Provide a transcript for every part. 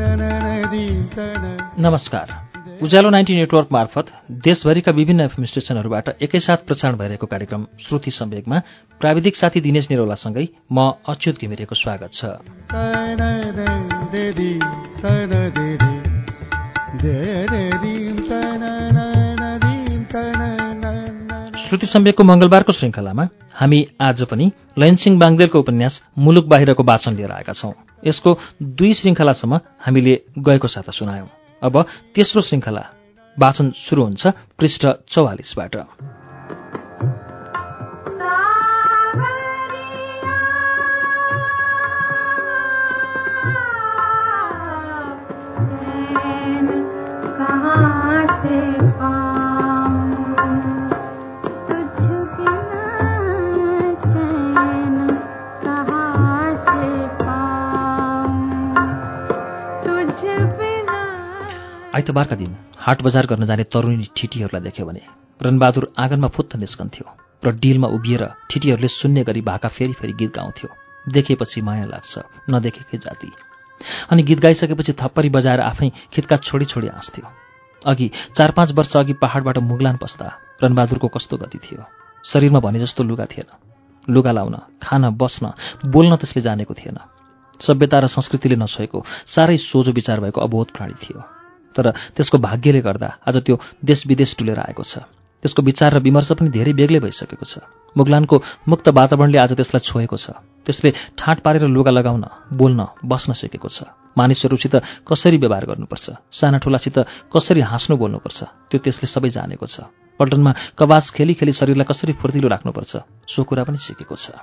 नमस्कार। उज्यालो 90 नेटवर्क मार्फत देशभरिका विभिन्न एफएम स्टेशनहरूबाट एकैसाथ प्रसारण भइरहेको कार्यक्रम श्रुति सम्वेकमा प्राविधिक साथी दिनेश निरौलासँगै म अच्युत घिमिरेको स्वागत छ। श्रुति सम्वेकको मंगलबारको श्रृङ्खलामा हामी आज पनि लैनसिंह बाङ्देलको उपन्यास मुलुक बाहिरको वाचन लिएर आएका छौं। यसको 2 श्रृङ्खलासम्म हामीले गएको साता सुनायौं। अब तेस्रो श्रृङ्खला वाचन सुरु हुन्छ पृष्ठ 44बाट। आइतबारका दिन हाट बजार गर्न जाने तरुणी ठिटीहरूलाई देख्यो भने रणबहादुर आँगनमा फुत्त निस्कन्थ्यो र डिलमा उभिएर ठिटीहरूले सुन्ने गरी भाका फेरि फेरि गीत गाउँथ्यो। देखेपछि माया लाग्छ, नदेखेकै जाति। अनि गीत गाइसकेपछि थप्परी बजाएर आफै खितका छोडी छोडी हाँस्थ्यो। अघि 4-5 वर्ष अघि पहाडबाट मुगलान पस्दा रणबहादुरको कस्तो गति थियो। शरीरमा भने जस्तो लुगा थिएन। लुगा लाउन, खान, बस्न, बोल्न त्यसले जानेको थिएन। सभ्यता र संस्कृतिले नछोएको साह्रै सोझो विचार भएको अबोध प्राणी थियो। तर त्यसको भाग्यले गर्दा आज त्यो देश-विदेश डुलेर आएको छ। त्यसको विचार र विमर्श पनि धेरै बेग्लै भइसकेको छ। मुगलानको मुक्त वातावरणले आज त्यसलाई छोएको छ। त्यसले ठाँट पारेर लुगा लगाउन, बोल्न, बस्न सिकेको छ। मानिसहरूसित कसरी व्यवहार गर्नुपर्छ, साना ठुलासित कसरी हाँस्नु बोल्नुपर्छ, त्यो त्यसले सबै जानेको छ। पल्टनमा कवाज खेली खेली शरीरलाई कसरी फुर्तिलो राख्नुपर्छ, सो कुरा पनि सिकेको छ।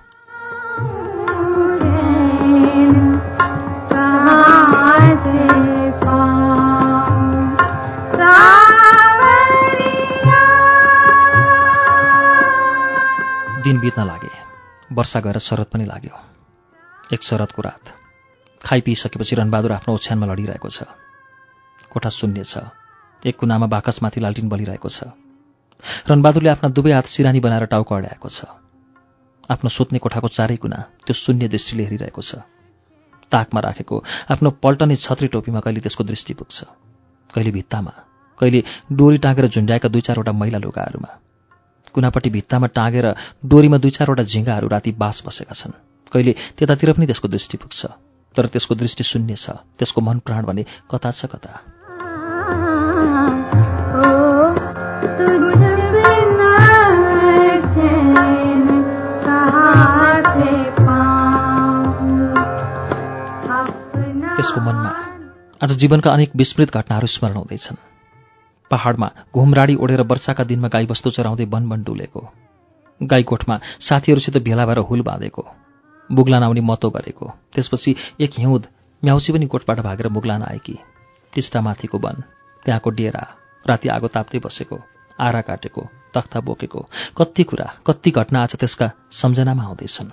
दिन बित्न लागे। वर्षा गएर शरद पनि लाग्यो। एक शरदको रात। खाइपिइसकेपछि रणबहादुर आफ्नो ओछ्यानमा लडिरहेको छ। कोठा शून्य छ। एक कुनामा बाकसमाथि लालटिन बलिरहेको छ। रणबहादुरले आफ्ना दुवै हात सिरानी बनाएर टाउको अड्याएको छ। आफ्नो सुत्ने कोठाको चारै कुना त्यो शून्य दृष्टिले हेरिरहेको छ। ताकमा राखेको आफ्नो पल्टने छत्री टोपीमा कहिले त्यसको दृष्टि पुग्छ, कहिले भित्तामा, कहिले डोरी टाँगेर झुन्ड्याएका 2-4वटा मैला लुगाहरूमा। कुनापट्टि भित्तामा टाँगेर डोरीमा 2-4वटा झिङ्गाहरू राति बास बसेका छन्। कहिले त्यतातिर पनि त्यसको दृष्टि पुग्छ, तर त्यसको दृष्टि शून्य छ। त्यसको मन प्राण भने कता छ कता। त्यसको मनमा आज जीवनका अनेक विस्मृत घटनाहरू स्मरण हुँदैछन्। पहाडमा घुमराडी ओढेर वर्षाका दिनमा गाईबस्तु चराउँदै वन डुलेको, गाईकोठमा साथीहरूसित भेला भएर हुल बाँधेको, मुगलान आउने मतो गरेको। त्यसपछि एक हिउँद म्याउसी पनि कोठबाट भागेर मुगलान आएकी। टिस्टामाथिको वन, त्यहाँको डेरा, राति आगो ताप्दै बसेको, आरा काटेको, तख्ता बोकेको, कति कुरा, कति घटना आज त्यसका सम्झनामा आउँदैछन्।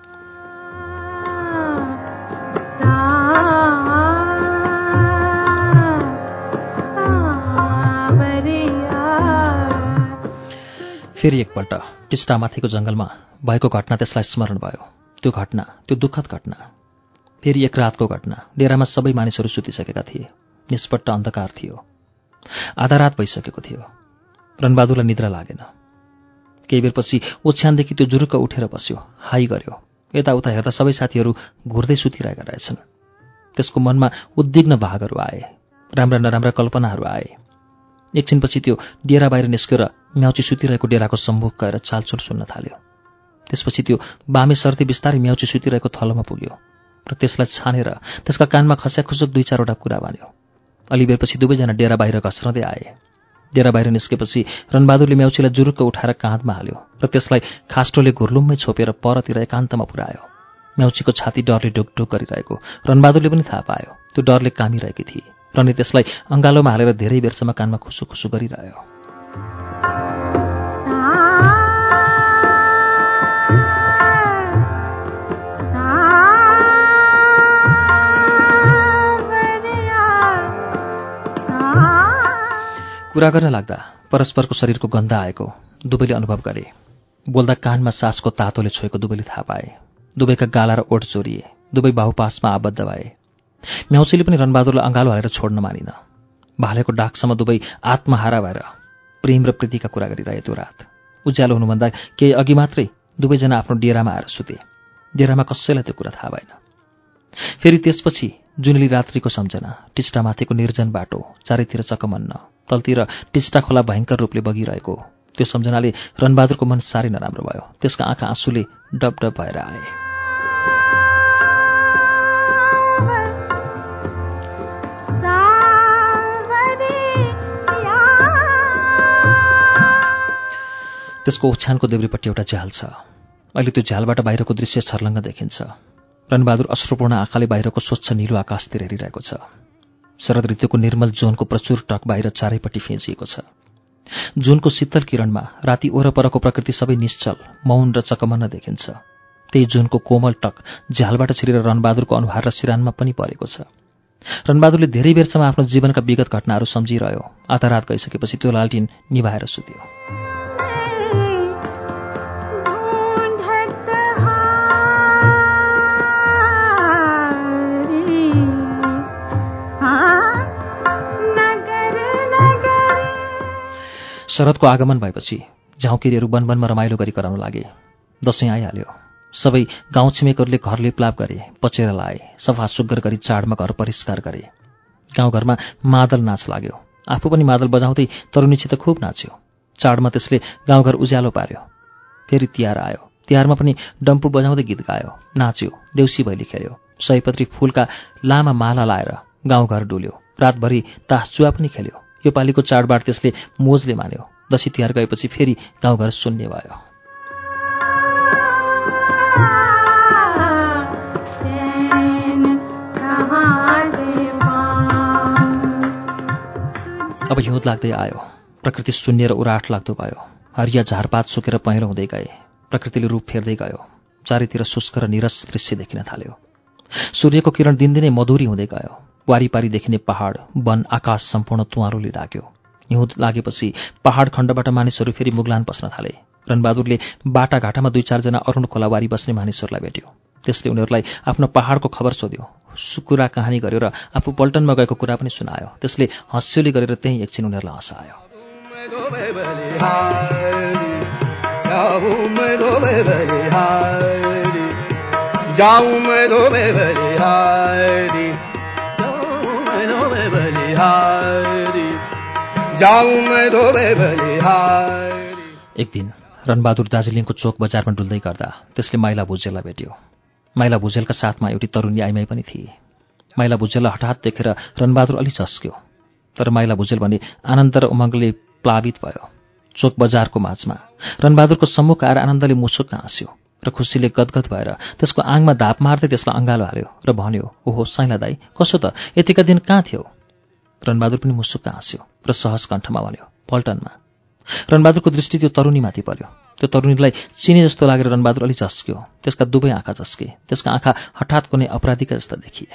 फेरि एकपल्ट टिस्टामाथिको जंगलमा भएको घटना त्यसलाई स्मरण भयो। त्यो घटना, त्यो दुःखद घटना। फेरि एक रातको घटना। डेरामा सबै मानिसहरू सुतिसकेका थिए। निष्पट्ट अन्धकार थियो। आधा रात भइसकेको थियो। रणबहादुरलाई निद्रा लागेन। केही बेरपछि ओछ्यानदेखि त्यो जुरुक्क उठेर बस्यो, हाई गर्यो। यताउता हेर्दा सबै साथीहरू घुर्दै सुतिरहेका रहेछन्। त्यसको मनमा उद्विग्न भागहरू आए, राम्रा नराम्रा कल्पनाहरू आए। एकछिनपछि त्यो डेरा बाहिर निस्केर म्याउची सुतिरहेको डेराको सम्मुख गएर चालचुल सुन्न थाल्यो। त्यसपछि त्यो बामे सर्ती बिस्तारै म्याउची सुतिरहेको थलोमा पुग्यो र त्यसलाई छानेर त्यसका कानमा खस्याखुसुक 2-4वटा कुरा भन्यो। अलि बेरपछि दुवैजना डेरा बाहिर घस्रँदै आए। डेरा बाहिर निस्केपछि रणबहादुरले म्याउचीलाई जुरुक्क उठाएर काँधमा हाल्यो र त्यसलाई खास्टोले घुर्लुम्मै छोपेर परतिर एकान्तमा पुर्यायो। म्याउचीको छाती डरले ढुकढुक गरिरहेको रणबहादुरले पनि थाहा पायो। त्यो डरले कामिरहेकी थिए र अनि त्यसलाई अङ्गालोमा हालेर धेरै बेरसम्म कानमा खुसुखुसु गरिरह्यो। कुरा गर्न लाग्दा परस्परको शरीरको गन्ध आएको दुवैले अनुभव गरे। बोल्दा कानमा सासको तातोले छोएको दुवैले थाहा पाए। दुवैका गाला र ओठ चोरिए। दुवै बाहुपासमा आबद्ध भए। म्याउसीले पनि रणबहादुरलाई अँगालो हालेर छोड्न मानिन। भालेको डाकसम्म दुवै आत्महारा भएर प्रेम र प्रीतिका कुरा गरिरहे त्यो रात। उज्यालो हुनुभन्दा केही अघि मात्रै दुवैजना आफ्नो डेरामा आएर सुते। डेरामा कसैलाई त्यो कुरा थाहा भएन। फेरि त्यसपछि जुनेली रात्रिको सम्झना, टिस्टामाथिको निर्जन बाटो, चारैतिर चकमन्न, तलतिर टिस्टा खोला भयङ्कर रूपले बगिरहेको, त्यो सम्झनाले रणबहादुरको मन साह्रै नराम्रो भयो। त्यसका आँखा आँसुले डबडब भएर आए। त्यसको ओछ्यानको देब्रेपट्टि एउटा झ्याल छ। अहिले त्यो झ्यालबाट बाहिरको दृश्य छर्लङ्ग देखिन्छ। रणबहादुर अश्रुपूर्ण आँखाले बाहिरको स्वच्छ नीलो आकाशतिर हेरिरहेको छ। शरद ऋतुको निर्मल जोनको प्रचुर टक बाहिर चारैपट्टि फिँजिएको छ। जुनको शीतल किरणमा राति वरपरको प्रकृति सबै निश्चल, मौन र चकमन्न देखिन्छ। त्यही जुनको कोमल टक झ्यालबाट छिरेर रणबहादुरको अनुहार र सिरानमा पनि परेको छ। रणबहादुरले धेरै बेरसम्म आफ्नो जीवनका विगत घटनाहरू सम्झिरह्यो। आधा रात गइसकेपछि त्यो लालटिन निभाएर सुत्यो। शरदको आगमन भएपछि झाउँकिरीहरू वनवनमा रमाइलो गरी कराउन लागे। दशैँ आइहाल्यो। सबै गाउँ छिमेकहरूले घर लिपलाप गरे, पचेर लाए, सफा सुग्घर गरी चाडमा घर परिष्कार गरे। गाउँघरमा मादल नाच लाग्यो। आफू पनि मादल बजाउँदै तरुनीसित खुब नाच्यो। चाडमा त्यसले गाउँघर उज्यालो पार्यो। फेरि तिहार आयो। तिहारमा पनि डम्फु बजाउँदै गीत गायो, नाच्यो, देउसी भैली खेल्यो। सयपत्री फूलका लामा माला लाएर गाउँघर डुल्यो। रातभरि तासजुवा पनि खेल्यो। यो पालिको चाडबाड त्यसले मोजले मान्यो। दशैँ तिहार गएपछि फेरि गाउँघर शून्य भयो। अब हिउँद लाग्दै आयो। प्रकृति शून्य र उराठ लाग्दो भयो। हरिया झारपात सुकेर पहेँलो हुँदै गए। प्रकृतिले रूप फेर्दै गयो। चारैतिर शुष्क र निरस दृश्य देखिन थाल्यो। सूर्यको किरण दिनदिनै मधुरी हुँदै गयो। वारिपारी देखिने पहाड, वन, आकाश सम्पूर्ण तुवारोले ढाक्यो। हिउँद लागेपछि पहाड खण्डबाट मानिसहरू फेरि मुगलान पस्न थाले। रणबहादुरले बाटाघाटामा 2-4 जना अरुण खोलावारी बस्ने मानिसहरूलाई भेट्यो। त्यसले उनीहरूलाई आफ्नो पहाडको खबर सोध्यो, कुरा कहानी गर्यो र आफू पल्टनमा गएको कुरा पनि सुनायो। त्यसले हँस्योली गरेर त्यही एकछिन उनीहरूलाई हँसायो। एक दिन रणबहादुर दार्जिलिङको चोक बजारमा डुल्दै गर्दा त्यसले माइला भुजेललाई भेट्यो। माइला भुजेलका साथमा एउटी तरुणी आइमाई पनि थिए। माइला भुजेललाई हठात देखेर रणबहादुर अलि झस्क्यो। तर माइला भुजेल भने आनन्द र उमङ्गले प्लावित भयो। चोक बजारको माझमा रणबहादुरको सम्मुख आएर आनन्दले मुसुक्क हाँस्यो र खुसीले गदगद भएर त्यसको आङमा धाप मार्दै त्यसलाई अँगालो हाल्यो र भन्यो, ओहो साइला दाई, कसो त यतिका दिन कहाँ थियौ? रणबहादुर पनि मुसुक्क हाँस्यो र सहज कण्ठमा भन्यो, पल्टनमा। रणबहादुरको दृष्टि त्यो तरुणीमाथि पर्यो। त्यो तरुणीलाई चिने जस्तो लागेर रणबहादुर अलि झस्क्यो। त्यसका दुवै आँखा झस्के। त्यसका आँखा हठात कुनै अपराधीका जस्ता देखिए।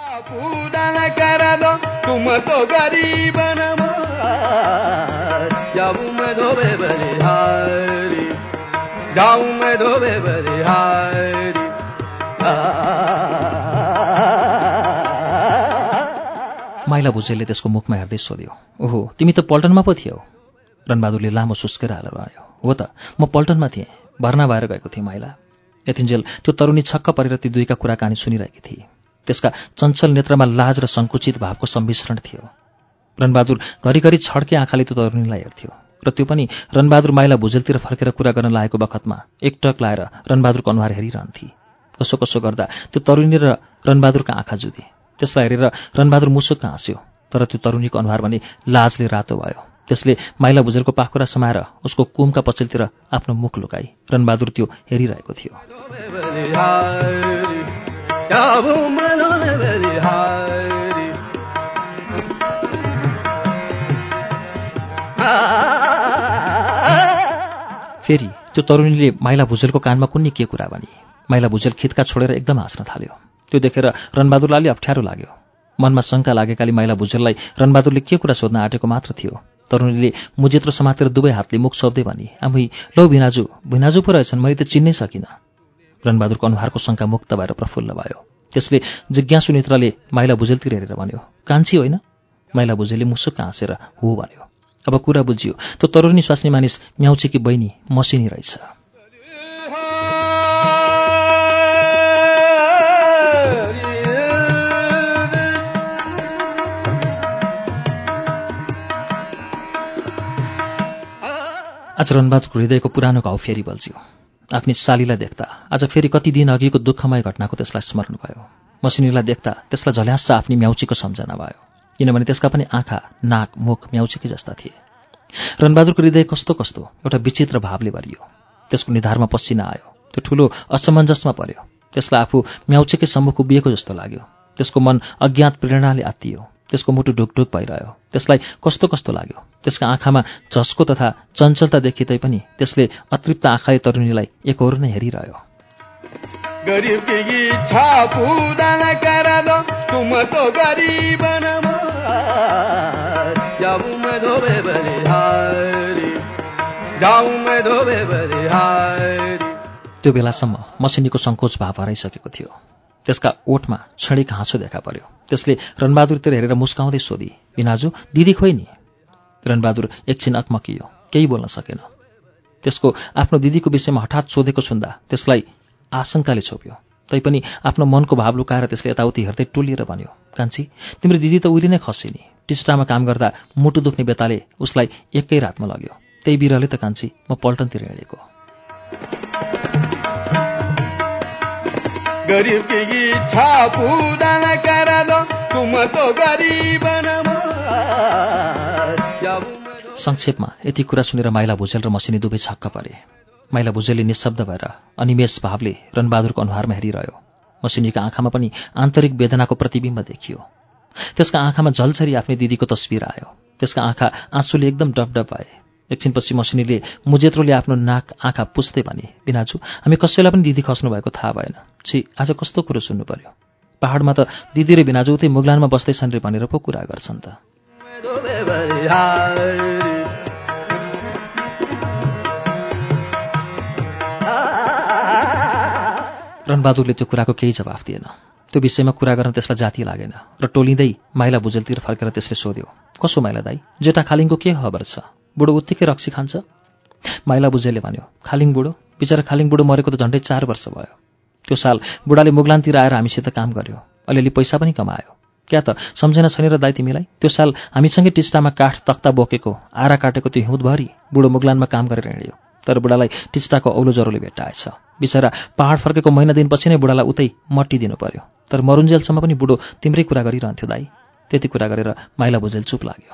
माइला भुजेलले त्यसको मुखमा हेर्दै सोध्यो, ओहो तिमी त पल्टनमा पो थियौ? रणबहादुरले लामो सुस्केर हालेर भन्यो, हो त म पल्टनमा थिएँ, भर्ना भएर गएको थिएँ माइला। यतिन्जेल त्यो तरुणी छक्क परेर ती दुईका कुराकानी सुनिरहेकी थिए। त्यसका चञ्चल नेत्रमा लाज र सङ्कुचित भावको सम्मिश्रण थियो। रणबहादुर घरिघरि छड्के आँखाले त्यो तरुणीलाई हेर्थ्यो र त्यो पनि रणबहादुर माइला भुजेलतिर फर्केर कुरा गर्न लागेको बखतमा एकटक लाएर रणबहादुरको अनुहार हेरिरहन्थे। कसो कसो गर्दा त्यो तरुणी र रणबहादुरका आँखा जुधे। त्यसलाई हेरेर रणबहादुर मुसुक्क हाँस्यो। तर त्यो तरुणीको अनुहार भने लाजले रातो भयो। त्यसले माइला भुजेलको पाखुरा समाएर उसको कुमका पछिल्तिर आफ्नो मुख लुकाई। रणबहादुर त्यो हेरिरहेको थियो। फेरि त्यो तरुणीले माइला भुजेलको कानमा कुन्नी के कुरा भने। माइला भुजेल खित्का छोडेर एकदम हाँस्न थाल्यो। त्यो देखेर रणबहादुरलाई अलि अप्ठ्यारो लाग्यो। मनमा शङ्का लागेकाले माइला भुजेललाई रणबहादुरले के कुरा सोध्न आँटेको मात्र थियो। तरुणीले मुजेत्रो समातेर दुवै हातले मुख सोध्दै भने, आमै लौ भिनाजु, भिनाजु पो रहेछन्, मैले त चिन्नै सकिनँ। रणबहादुरको अनुहारको शङ्का मुक्त भएर प्रफुल्ल भयो। त्यसले जिज्ञासु नेत्रले माइला भुजेलतिर हेरेर भन्यो, कान्छी होइन? माइला भुजेलले मुसुक्क हाँसेर हो भन्यो। अब कुरा बुझियो, त्यो तरुणी स्वास्नी मानिस म्याउचेकी बहिनी मसिनी रहेछ। आज रणबहादुरको हृदयको पुरानो घाउ फेरि बल्झ्यो। आफ्नी सालीलाई देख्दा आज फेरि कति दिन अघिको दुःखमय घटनाको त्यसलाई स्मरण भयो। मसिनीलाई देख्दा त्यसलाई झल्यास्स आफ्नी म्याउचीको सम्झना भयो, किनभने त्यसका पनि आँखा, नाक, मुख म्याउचीकै जस्ता थिए। रणबहादुरको हृदय कस्तो कस्तो एउटा विचित्र भावले भरियो। त्यसको निधारमा पसिना आयो। त्यो ठूलो असमञ्जसमा पर्यो। त्यसलाई आफू म्याउचीकै सम्मुख उभिएको जस्तो लाग्यो। त्यसको मन अज्ञात प्रेरणाले आत्तियो। त्यसको मुटु ढुकढुक भइरह्यो। त्यसलाई कस्तो कस्तो लाग्यो। त्यसका आँखामा झस्को तथा चञ्चलता देखि तैपनि त्यसले अतृप्त आँखाले तरुणीलाई एकहोरो नै हेरिरह्यो। त्यो बेलासम्म मसिनीको सङ्कोच भाव हराइसकेको थियो। त्यसका ओठमा क्षणिक हाँसो देखा पर्यो। त्यसले रणबहादुरतिर हेरेर मुस्काउँदै सोधी, बिनाजु, दिदी खोइ नि? रणबहादुर एकछिन अकमकियो, केही बोल्न सकेन। त्यसको आफ्नो दिदीको विषयमा हठात सोधेको सुन्दा त्यसलाई आशंकाले छोप्यो। तैपनि आफ्नो मनको भाव लुकाएर त्यसले यताउति हेर्दै टोलिएर भन्यो, कान्छी, तिम्रो दिदी त उहिले नै खसिनी। टिस्टामा काम गर्दा मुटु दुख्ने बेताले उसलाई एकै रातमा लग्यो। त्यही बिरहले त कान्छी म पल्टनतिर हिँडेको। संक्षेपमा यति कुरा सुनेर माइला भुजेल र मसिनी दुवै छक्क परे। माइला भुजेलले निशब्द भएर अनिमेष भावले रणबहादुरको अनुहारमा हेरिरह्यो। मसिनीका आँखामा पनि आन्तरिक वेदनाको प्रतिबिम्ब देखियो। त्यसका आँखामा झलझरी आफ्नै दिदीको तस्बिर आयो। त्यसका आँखा आँसुले एकदम डबडब भए। एकछिनपछि मसिनीले मुजेत्रोले आफ्नो नाक आँखा पुस्दै भने, बिनाजु, हामी कसैलाई पनि दिदी खस्नु भएको थाहा भएन। छि, आज कस्तो कुरो सुन्नु पर्यो। पहाडमा त दिदी र बिनाजु उतै मुगलानमा बस्दैछन् रे भनेर पो कुरा गर्छन् त। रणबहादुरले त्यो कुराको केही जवाफ दिएन। त्यो विषयमा कुरा गर्न त्यसलाई जाति लागेन र टोलिँदै माइला भुजेलतिर फर्केर त्यसले सोध्यो, कसो माइला दाई, जेठा खालिङको के खबर छ? बुढो उत्तिकै रक्सी खान्छ? माइला भुजेलले भन्यो, खालिङ बुढो? बिचरा खालिङ बुढो मरेको त झन्डै 4 वर्ष भयो। त्यो साल बुढाले मुगलानतिर आएर हामीसित काम गर्यो। अलिअलि पैसा पनि कमायो। क्या त सम्झना छैन र दाई तिमीलाई? त्यो साल हामीसँगै टिस्टामा काठ तख्ता बोकेको, आरा काटेको त्यो हिउँदभरि बुढो मुगलानमा काम गरेर हिँड्यो। तर बुढालाई टिस्टाको औलो ज्वरोले भेट्टाएछ। बिचरा पहाड फर्केको महिना दिनपछि नै बुढालाई उतै मट्टी दिनु पर्यो। तर मरुन्जेलसम्म पनि बुढो तिम्रै कुरा गरिरहन्थ्यो दाई। त्यति कुरा गरेर माइला भुजेल चुप लाग्यो।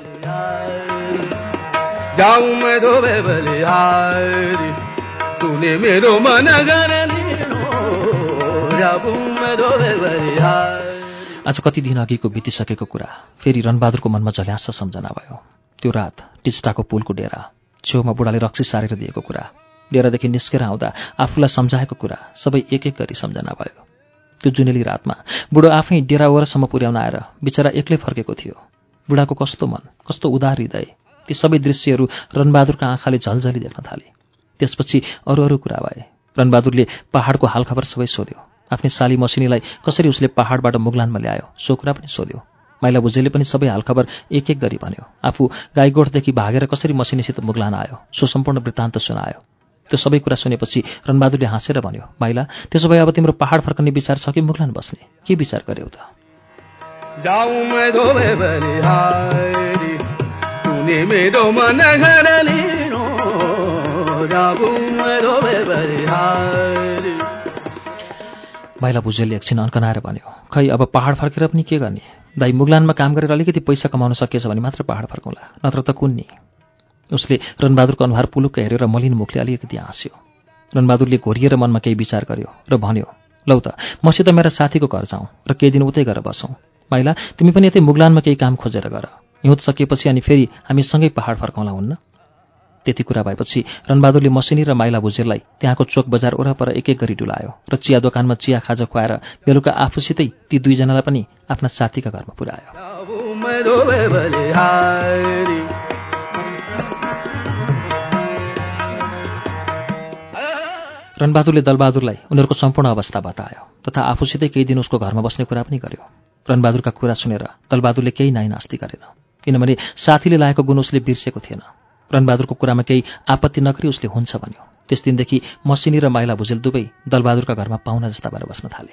आज कति दिन अघिको बितिसकेको कुरा फेरि रणबहादुरको मनमा झल्यास्स सम्झना भयो। त्यो रात टिस्टाको पुलको डेरा, छेउमा बुढाले रक्सी सारेर दिएको कुरा, डेरादेखि निस्केर आउँदा आफूलाई सम्झाएको कुरा, सबै एक एक गरी सम्झना भयो। त्यो जुनेली रातमा बुढो आफै डेरा वरसम्म पुर्याउन आएर बिचरा एक्लै फर्केको थियो। बुढाको कस्तो मन, कस्तो उदार हृदय, ती सबै दृश्यहरू रणबहादुरका आँखाले झलझली देख्न थाले। त्यसपछि अरू कुरा भए। रणबहादुरले पहाडको हालखबर सबै सोध्यो। आफ्नै साली मसिनीलाई कसरी उसले पहाडबाट मुगलानमा ल्यायो सो कुरा पनि सोध्यो। माइला भुजेलले पनि सबै हालखबर एक एक गरी भन्यो। आफू गाईगोठदेखि भागेर कसरी मसिनीसित मुगलान आयो सो सम्पूर्ण वृत्तान्त सुनायो। त्यो सबै कुरा सुनेपछि रणबहादुरले हाँसेर भन्यो, माइला, त्यसो भए अब तिम्रो पहाड फर्कने विचार छ कि मुगलान बस्ने? के विचार गर्यौ त? माइला भुजेलले एकछिन अन्कनाएर भन्यो, खै अब पहाड फर्केर पनि के गर्ने? दाइ मुगलानमा काम गरेर अलिकति पैसा कमाउन सकिएछ भने मात्र पहाड फर्कौँला, नत्र त कुन्नी। उसले रणबहादुरको अनुहार पुलुक्क हेरेर मलिन मुखले अलिकति हाँस्यो। रणबहादुरले घोरिएर मनमा केही विचार गर्यो र भन्यो, लौ त मसित मेरा साथीको घर जाउँ र केही दिन उतै गएर बसौँ। माइला, तिमी पनि यतै मुगलानमा केही काम खोजेर गर। हिउँद सकिएपछि अनि फेरि हामी सँगै पहाड फर्कौँला हुन्न? त्यति कुरा भएपछि रणबहादुरले मसिनी र माइला भुजेललाई त्यहाँको चोक बजार वरपर एक एक गरी डुलायो र चिया दोकानमा चिया खाजा खुवाएर बेलुका आफूसितै ती दुईजनालाई पनि आफ्ना साथीका घरमा पुर्यायो। रणबहादुरले दलबहादुरलाई उनीहरूको सम्पूर्ण अवस्था बतायो तथा आफूसितै केही दिन उसको घरमा बस्ने कुरा पनि गर्यो। रणबहादुरका कुरा सुनेर दलबहादुरले केही नाइनास्ती गरेन, किनभने साथीले लागेको गुण उसले बिर्सेको थिएन। रणबहादुरको कुरामा केही आपत्ति नगरी उसले हुन्छ भन्यो। त्यस दिनदेखि मसिनी र माइला भुजेल दुवै दलबहादुरका घरमा पाहुना जस्ता भएर बस्न थाले।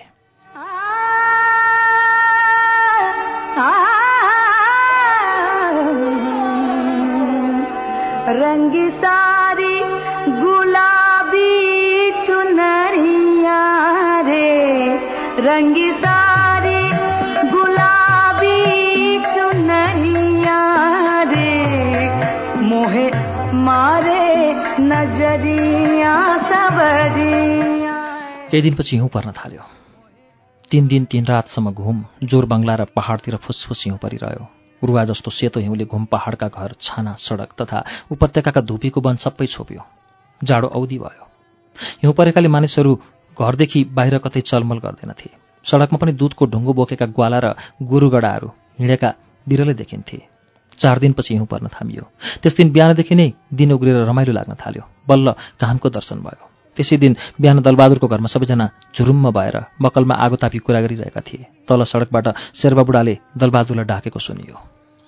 रंगी सारी गुलाबी चुनरिया रे, रंगी सारी गुलाबी चुनरिया रे, मोहे मारे नजरिया सबरिया। केही दिनपछि हिउँ पर्न थाल्यो। 3 दिन 3 रातसम्म घुम, जोर बङ्गला र पहाडतिर फुसफुस हिउँ परिरह्यो। उरुवा जस्तो सेतो हिउँले घुम पहाडका घर, छाना, सडक तथा उपत्यकाका धुपीको वन सबै छोप्यो। जाडो औधी भयो। हिउँ परेकाले मानिसहरू घरदेखि बाहिर कतै चलमल गर्दैनथे। सडकमा पनि दुधको ढुङ्गो बोकेका ग्वाला र गोरुगडाहरू हिँडेका बिरलै देखिन्थे। 4 दिनपछि हिउँ पर्न थामियो। त्यस दिन बिहानदेखि नै दिन उग्रेर रमाइलो लाग्न थाल्यो। बल्ल घामको दर्शन भयो। त्यसै दिन बिहान दलबहादुरको घरमा सबैजना झुरुम्म भएर बकलमा आगो तापी कुरा गरिरहेका थिए। तल सडकबाट शेर्बा बुढाले दलबहादुरलाई डाकेको सुनियो।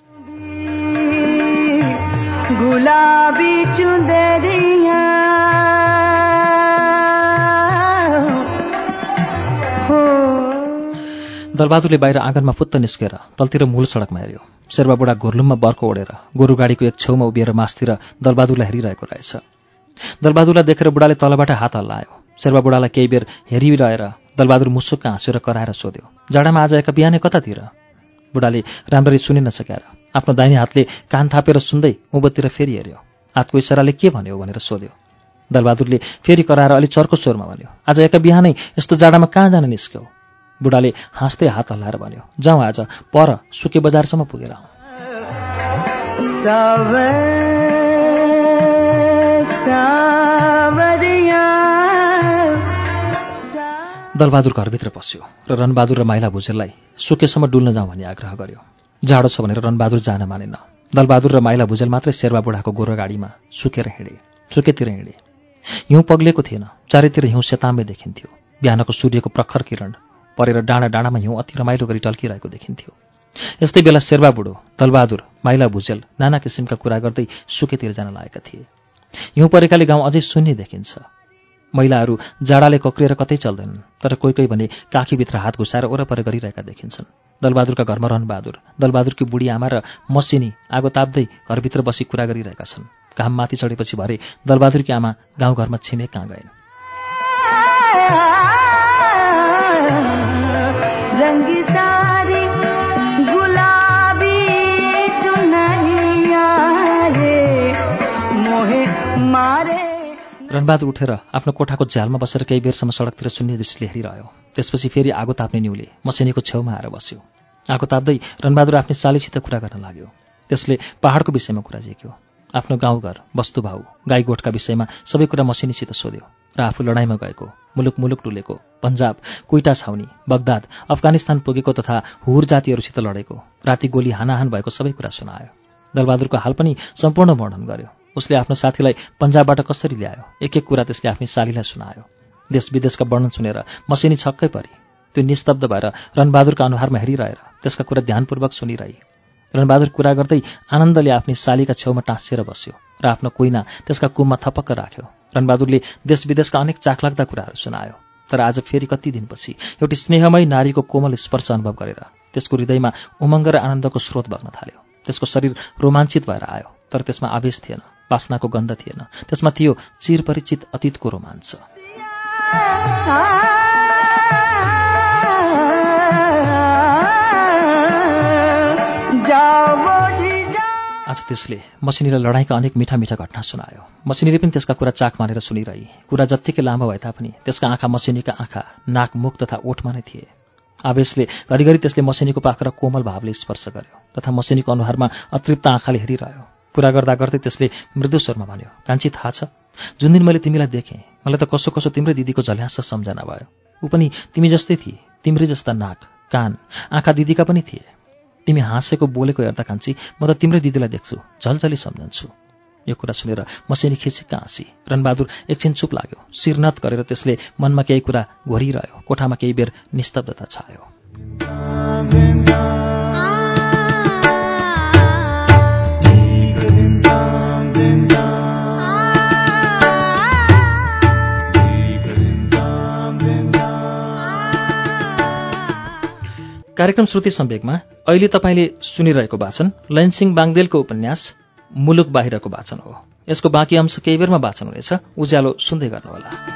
गुलाबी चुनरिया हो। दलबहादुरले बाहिर आँगनमा फुत्त निस्केर तलतिर मूल सडकमा हेऱ्यो। शेर्बा बुढा घुर्लुममा बर्को ओढेर गोरुगाडीको एक छेउमा उभिएर मासतिर दलबहादुरलाई हेरिरहेको रहेछ। दलबहादुरलाई देखेर बुढाले तलबाट हात हल्लायो। शेर्बा बुढालाई केही बेर हेरिरहेर दलबहादुर मुसुक्क हाँस्यो र कराएर सोध्यो, जाडामा आज एका बिहानै कतातिर? बुढाले राम्ररी सुनि नसकेर आफ्नो दाहिने हातले कान थापेर सुन्दै उँभोतिर फेरि हेऱ्यो। हातको इसाराले के भन्यो भनेर सोध्यो। दलबहादुरले फेरि कराएर अलि चर्को स्वरमा भन्यो, आज एका बिहानै यस्तो जाडामा कहाँ जान निस्क्यौ? बुढाले हाँस्दै हात हल्लाएर भन्यो, जाउँ आज पर सुके बजारसम्म पुगेर आउँ। दलबहादुर घरभित्र पस्यो र रणबहादुर र माइला भुजेललाई सुकेसम्म डुल्न जाउँ भनी आग्रह गर्यो। जाडो छ भनेर रणबहादुर जान मानेन। दलबहादुर र माइला भुजेल मात्रै शेर्बा बुढाको गोरुगाडीमा सुकेतिर हिँडे। हिउँ पग्लेको थिएन। चारैतिर हिउँ सेताम्बै देखिन्थ्यो। बिहानको सूर्यको प्रखर किरण परेर डाँडा डाँडामा हिउँ अति रमाइलो गरी टल्किरहेको देखिन्थ्यो। यस्तै बेला शेर्बा बुढो, दलबहादुर, माइला भुजेल नाना किसिमका कुरा गर्दै सुकेतिर जान लागेका थिए। हिउँ परेकाले गाउँ अझै शून्य देखिन्छ। महिलाहरू जाडाले कक्रिएर कतै चल्दैनन्, तर कोही कोही भने काखीभित्र हात घुसाएर वरपर गरिरहेका देखिन्छन्। दलबहादुरका घरमा रणबहादुर, दलबहादुरकी बुढी आमा र मसिनी आगो ताप्दै घरभित्र बसी कुरा गरिरहेका छन्। घाम माथि चढेपछि भरे दलबहादुरकी आमा गाउँघरमा छिमेक कहाँ गइन्। रणबहादुर उठेर आफ्नो कोठाको झ्यालमा बसेर केही बेरसम्म सडकतिर शून्य दृष्टिले हेरिरह्यो। त्यसपछि फेरि आगो ताप्ने निउले मसिनीको छेउमा आएर बस्यो। आगो ताप्दै रणबहादुर आफ्नो सालीसित कुरा गर्न लाग्यो। त्यसले पहाडको विषयमा कुरा झेक्यो। आफ्नो गाउँघर, वस्तुभाउ, गाई गोठका विषयमा सबै कुरा मसिनीसित सोध्यो र आफू लडाइँमा गएको, मुलुक डुलेको, पन्जाब, कुइटा छाउनी, बगदाद, अफगानिस्तान पुगेको तथा हुर जातिहरूसित लडेको, राति गोली हानाहान भएको सबै कुरा सुनायो। दलबहादुरको हाल पनि सम्पूर्ण वर्णन गर्यो। उसले आफ्नो साथीलाई पन्जाबबाट कसरी ल्यायो, एक कुरा त्यसले आफ्नी सालीलाई सुनायो। देश विदेशका वर्णन सुनेर मसिनी छक्कै परी। त्यो निस्तब्ध भएर रणबहादुरका अनुहारमा हेरिरहेर त्यसका कुरा ध्यानपूर्वक सुनिरही। रणबहादुर कुरा गर्दै आनन्दले आफ्नी सालीका छेउमा टाँसिएर बस्यो र आफ्नो कुइना त्यसका कुममा थपक्क राख्यो। रणबहादुरले देश विदेशका अनेक चाखलाग्दा कुराहरू सुनायो। तर आज फेरि कति दिनपछि एउटी स्नेहमयी नारीको कोमल स्पर्श अनुभव गरेर त्यसको हृदयमा उमङ्ग र आनन्दको स्रोत बग्न थाल्यो। त्यसको शरीर रोमाञ्चित भएर आयो, तर त्यसमा आवेश थिएन, वासनाको गन्ध थिएन। त्यसमा थियो चिरपरिचित अतीतको रोमाञ्च। आज त्यसले मसिनीलाई लडाइँका अनेक मिठा मिठा घटना सुनायो। मसिनीले पनि त्यसका कुरा चाख मानेर सुनिरही। कुरा जत्तिकै लामो भए तापनि त्यसका आँखा मसिनीका आँखा, नाक, मुख तथा ओठमा नै थिए। आवेशले घरिघरि त्यसले मसिनीको पाखर कोमल भावले स्पर्श गर्यो तथा मसिनीको अनुहारमा अतृप्त आँखाले हेरिरह्यो। कुरा गर्दा गर्दै त्यसले मृदु स्वरमा भन्यो, कान्छी थाहा छ, जुन दिन मैले तिमीलाई देखेँ मलाई त कसो कसो तिम्रै दिदीको झल्यास सम्झना भयो। ऊ पनि तिमी जस्तै थिए, तिम्रै जस्ता नाक, कान, आँखा दिदीका पनि थिए। तिमी हाँसेको बोलेको हेर्दा कान्छी म त तिम्रै दिदीलाई देख्छु, झलझली सम्झन्छु। यो कुरा सुनेर मसिनी खिसिक्क हाँसी। रणबहादुर एकछिन चुप लाग्यो। शिरनत गरेर त्यसले मनमा केही कुरा घोरिरह्यो। कोठामा केही बेर निस्तब्धता छायो। कार्यक्रम श्रुति सम्वेकमा अहिले तपाईँले सुनिरहेको वाचन लैनसिंह बाङदेलको उपन्यास मुलुक बाहिरको वाचन हो। यसको बाँकी अंश केही बेरमा वाचन हुनेछ। उज्यालो सुन्दै गर्नुहोला।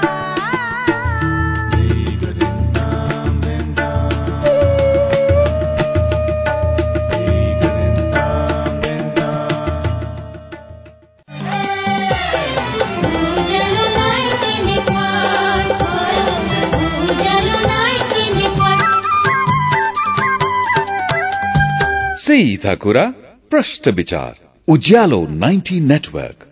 सीधा कुरा प्रश्न विचार उज्यालो 90 नेटवर्क।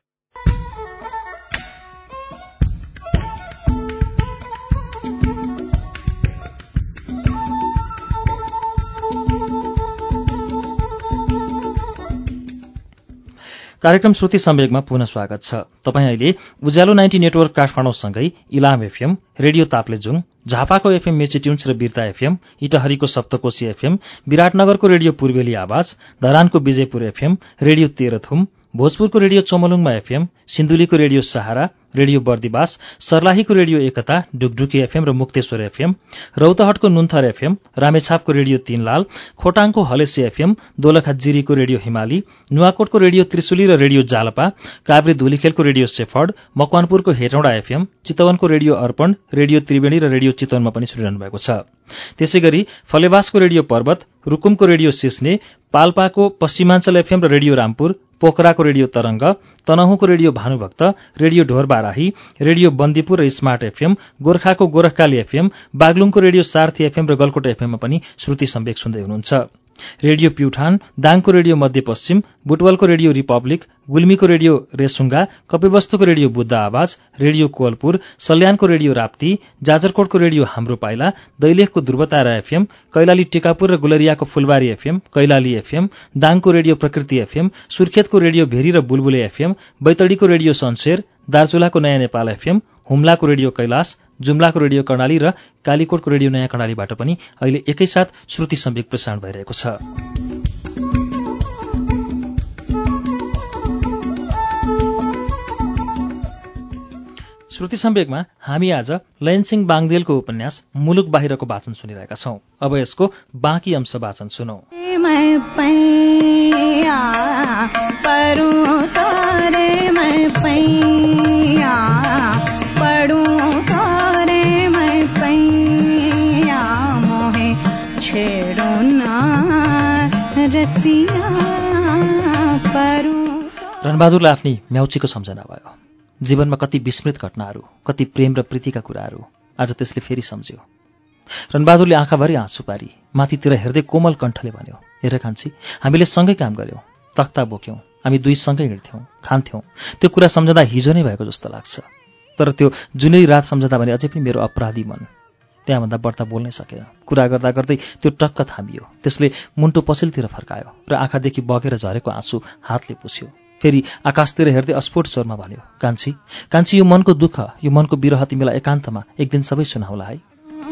कार्यक्रम श्रुति सम्वेकमा पुनः स्वागत छ। तपाईँ अहिले उज्यालो 90 नेटवर्क काठमाडौँसँगै इलाम एफएम, रेडियो ताप्लेजुङ, झापाको एफएम मेचिट्युन्स र बिर्ता एफएम, इटहरीको सप्तकोशी एफएम, विराटनगरको रेडियो पूर्वेली आवाज, धरानको विजयपुर एफएम, रेडियो तेह्रथुम, भोजपुरको रेडियो चोमलुङमा एफएम, सिन्धुलीको रेडियो सहारा, रेडियो बर्दिवास, सर्लाहीको रेडियो एकता, डुकडुकी एफएम र मुक्तेश्वर एफएम, रौतहटको नुन्थर एफएम, रामेछापको रेडियो तीनलाल, खोटाङको हलेसी एफएम, दोलखा जिरीको रेडियो हिमाली, नुवाकोटको रेडियो त्रिशुली र रेडियो जालपा, काभ्रे धुलीखेलको रेडियो सेफर्ड, मकवानपुरको हेटौँडा एफएम, चितवनको रेडियो अर्पण, रेडियो त्रिवेणी र रेडियो चितवनमा पनि सुनिरहनु भएको छ। त्यसैगरी फलेवासको रेडियो पर्वत, रुकुमको रेडियो सिस्ने, पाल्पाको पश्चिमाञ्चल एफएम र रेडियो रामपुर, पोखराको रेडियो तरंग, तनहुँको radio Bhanubhakta, radio Dhorbarahi, radio Bandipur र स्मार्ट एफएम, गोर्खाको गोरखकाली एफएम, बागलुङको रेडियो सार्थी एफएम र गलकोट एफएममा पनि श्रुति सम्वेक सुन्दै हुनुहुन्छ। रेडियो प्युठान, दाङको रेडियो मध्यपश्चिम, बुटवलको रेडियो रिपब्लिक, गुल्मीको रेडियो रेसुङ्गा, कपिबस्तुको रेडियो बुद्ध आवाज, रेडियो कोवलपुर, सल्यानको रेडियो राप्ती, जाजरकोटको रेडियो हाम्रो पाइला, दैलेखको ध्रुवतारा एफएम, कैलाली टिकापुर र गुलरियाको फुलबारी एफएम, कैलाली एफएम, दाङको रेडियो प्रकृति एफएम, सुर्खेतको रेडियो भेरी र बुलबुले एफएम, बैतडीको रेडियो सन्सेर, दार्चुलाको नयाँ नेपाल एफएम, हुम्लाको रेडियो कैलाश, जुम्लाको रेडियो कर्णाली र कालीकोटको रेडियो नयाँ कर्णालीबाट पनि अहिले एकैसाथ श्रुति सम्वेक प्रसारण भइरहेको छ। श्रुति सम्वेकमा हामी आज लैनसिंह बाङदेलको उपन्यास मुलुक बाहिरको वाचन सुनिरहेका छौं। अब यसको बाँकी अंश वाचन सुनौ। रणबहादुरले आफ्नी म्याउचीको सम्झना भयो। जीवनमा कति विस्मृत घटनाहरू, कति प्रेम र प्रीतिका कुराहरू आज त्यसले फेरि सम्झ्यो। रणबहादुरले आँखाभरि आँसु पारी माथितिर हेर्दै कोमल कण्ठले भन्यो, हेर कान्छी, हामीले सँगै काम गर्यौं, तख्ता बोक्यौं, हामी दुई सँगै हिँड्थ्यौं, खान्थ्यौं। त्यो कुरा सम्झँदा हिजो नै भएको जस्तो लाग्छ। तर त्यो जुनै रात सम्झँदा भने अझै पनि मेरो अपराधी मन त्यहाँभन्दा बढ्ता बोल्नै सकेन। कुरा गर्दा गर्दै त्यो टक्क थामियो। त्यसले मुन्टो पछिल्तिर फर्कायो र आँखादेखि बगेर झरेको आँसु हातले पुछ्यो। फेरि आकाशतिर हेर्दै अस्फुट स्वरमा भन्यो, कान्छी, कान्छी, यो मनको दुःख, यो मनको विरह तिमीलाई एकान्तमा एक दिन सबै सुनाउला है।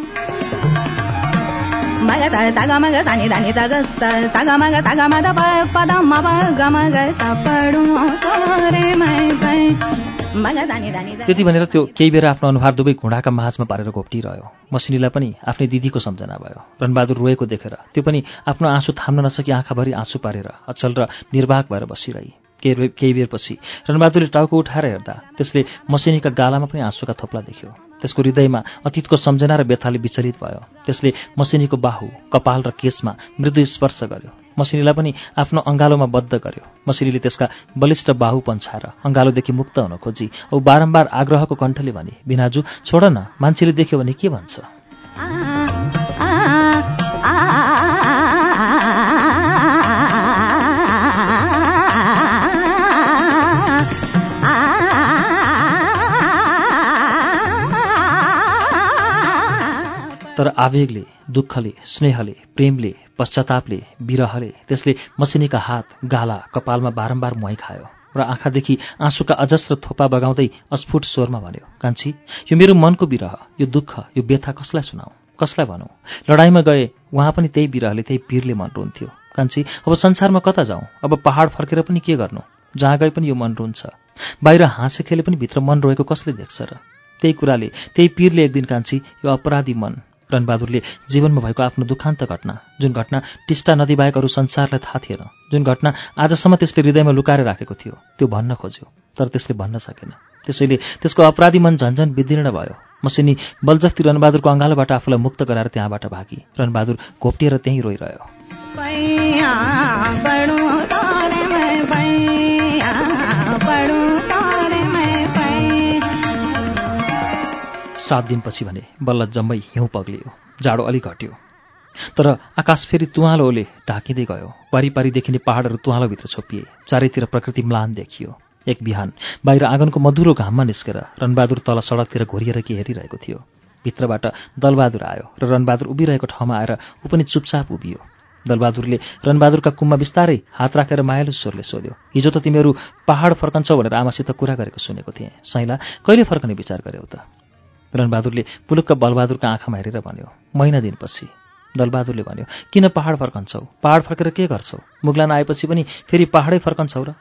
त्यति भनेर त्यो केही बेर आफ्नो अनुहार दुवै घुँडाका माझमा पारेर घोप्टिरह्यो। मसिनीलाई पनि आफ्नै दिदीको सम्झना भयो। रणबहादुर रोएको देखेर त्यो पनि आफ्नो आँसु थाम्न नसकी आँखाभरि आँसु पारेर अचल र निर्वाक भएर बसिरही। केही बेरपछि रणबहादुरले टाउको उठाएर हेर्दा त्यसले मसिनीका गालामा पनि आँसुका थोप्ला देख्यो। त्यसको हृदयमा अतीतको सम्झना र व्यथाले विचलित भयो। त्यसले मसिनीको बाहु, कपाल र केशमा मृदु स्पर्श गर्यो। मसिनीलाई पनि आफ्नो अङ्गालोमा बद्ध गर्यो। मसिनीले त्यसका बलिष्ठ बाहु पन्छाएर अङ्गालोदेखि मुक्त हुन खोजी औ बारम्बार आग्रहको कण्ठले भने, बिनाजु छोड न, मान्छेले देख्यो भने के भन्छ। तर आवेगले, दुःखले, स्नेहले, प्रेमले, पश्चातापले, विरहले त्यसले मसिनीका हात, गाला, कपालमा बारम्बार मुहाई खायो। र आँखादेखि आँसुका अजस्र थोपा बगाउँदै अस्फुट स्वरमा भन्यो, कान्छी, यो मेरो मनको विरह, यो दुःख, यो व्यथा कसलाई सुनाऊ, कसलाई भनौँ? लडाईँमा गए उहाँ पनि त्यही विरहले, त्यही पीरले मन रुन्थ्यो। कान्छी, अब संसारमा कता जाउँ? अब पहाड फर्केर पनि के गर्नु? जहाँ गए पनि यो मन रुन्छ। बाहिर हाँसे खेले पनि भित्र मन रोएको कसले देख्छ र? त्यही कुराले, त्यही पीरले एक दिन कान्छी यो अपराधी मन रणबहादुरले जीवनमा भएको आफ्नो दुखान्त घटना, जुन घटना टिस्टा नदीबाहेक अरू संसारलाई थाहा थिएन, जुन घटना आजसम्म त्यसले हृदयमा लुकाएर राखेको थियो, त्यो भन्न खोज्यो तर त्यसले भन्न सकेन। त्यसैले त्यसको अपराधी मन झन्झन विदीर्ण भयो। मसिनी बलजफ्ती रणबहादुरको अँगालोबाट आफूलाई मुक्त गराएर त्यहाँबाट भागी। रणबहादुर घोप्टिएर त्यहीँ रोइरह्यो। 7 दिनपछि भने बल्ल जम्मै हिउँ पग्लियो, जाडो अलि घट्यो, तर आकाश फेरि तुवालोले ढाकिँदै गयो। वारिपारी देखिने पहाडहरू तुवालोभित्र छोपिए, चारैतिर प्रकृति म्लान देखियो। एक बिहान बाहिर आँगनको मधुरो घाममा निस्केर रणबहादुर तल सडकतिर घोरिएर के हेरिरहेको थियो। भित्रबाट दलबहादुर आयो र रणबहादुर उभिरहेको ठाउँमा आएर ऊ पनि चुपचाप उभियो। दलबहादुरले रणबहादुरका कुममा बिस्तारै हात राखेर मायालु स्वरले सोध्यो, हिजो त तिमीहरू पहाड फर्कन्छौ भनेर आमासित कुरा गरेको सुनेको थिएँ, साइला कहिले फर्कने विचार गर्यौ त? रणबहादुरले पुलुक्क बलबहादुरका आँखामा हेरेर भन्यो, महिना दिनपछि। दलबहादुरले भन्यो, किन पहाड फर्कन्छौ? पहाड फर्केर के गर्छौ? मुगलान आएपछि पनि फेरि पहाडै फर्कन्छौ र?